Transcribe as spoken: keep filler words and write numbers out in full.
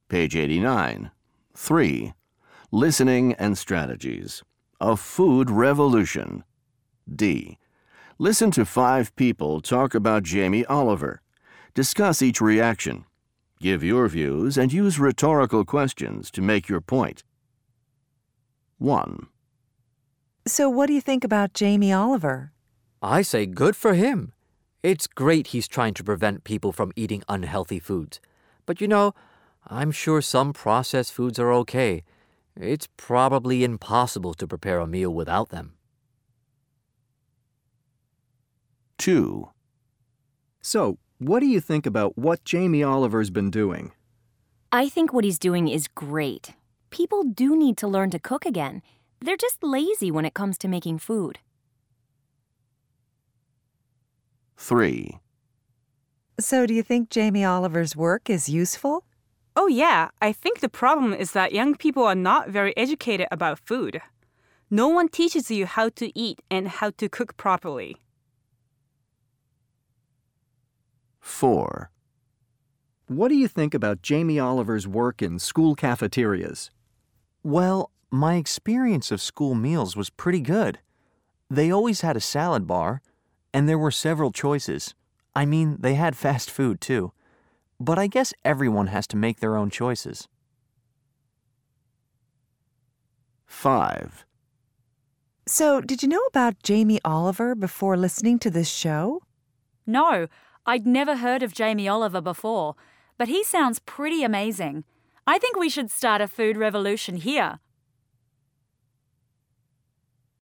Page eighty-nine. three. Listening and strategies. A food revolution. D. Listen to five people talk about Jamie Oliver. Discuss each reaction. Give your views and use rhetorical questions to make your point. one. So what do you think about Jamie Oliver? I say good for him. It's great he's trying to prevent people from eating unhealthy foods. But you know, I'm sure some processed foods are okay. It's probably impossible to prepare a meal without them. two. So, what do you think about what Jamie Oliver's been doing? I think what he's doing is great. People do need to learn to cook again. They're just lazy when it comes to making food. three. So do you think Jamie Oliver's work is useful? Oh yeah, I think the problem is that young people are not very educated about food. No one teaches you how to eat and how to cook properly. four. What do you think about Jamie Oliver's work in school cafeterias? Well, my experience of school meals was pretty good. They always had a salad bar, and there were several choices. I mean, they had fast food too. But I guess everyone has to make their own choices. five. So did you know about Jamie Oliver before listening to this show? No, I'd never heard of Jamie Oliver before, but he sounds pretty amazing. I think we should start a food revolution here.